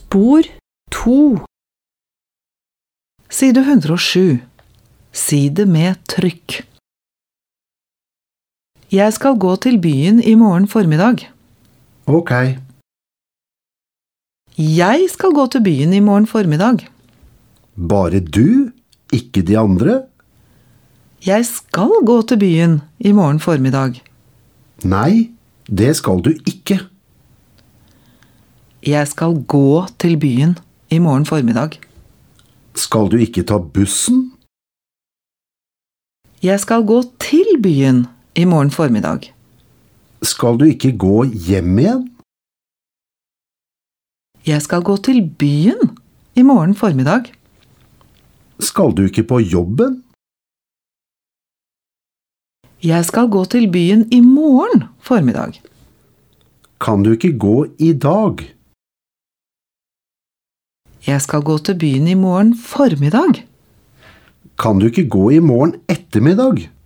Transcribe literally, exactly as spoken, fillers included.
Spor to. Side hundre og sju. Si det med trykk. Jeg skal gå til byen i morgen formiddag. Ok. Jeg skal gå til byen i morgen formiddag. Bare du, ikke de andre? Jeg skal gå til byen i morgen formiddag. Nei, det skal du ikke. Jeg skal gå til byen i morgen formiddag. Skal du ikke ta bussen? Jeg skal gå til byen i morgen formiddag. Skal du ikke gå hjem igjen? Jeg skal gå til byen i morgen formiddag. Skal du ikke på jobben? Jeg skal gå til byen i morgen formiddag. Kan du ikke gå i dag? Jeg skal gå til byen i morgen formiddag. Kan du ikke gå i morgen ettermiddag?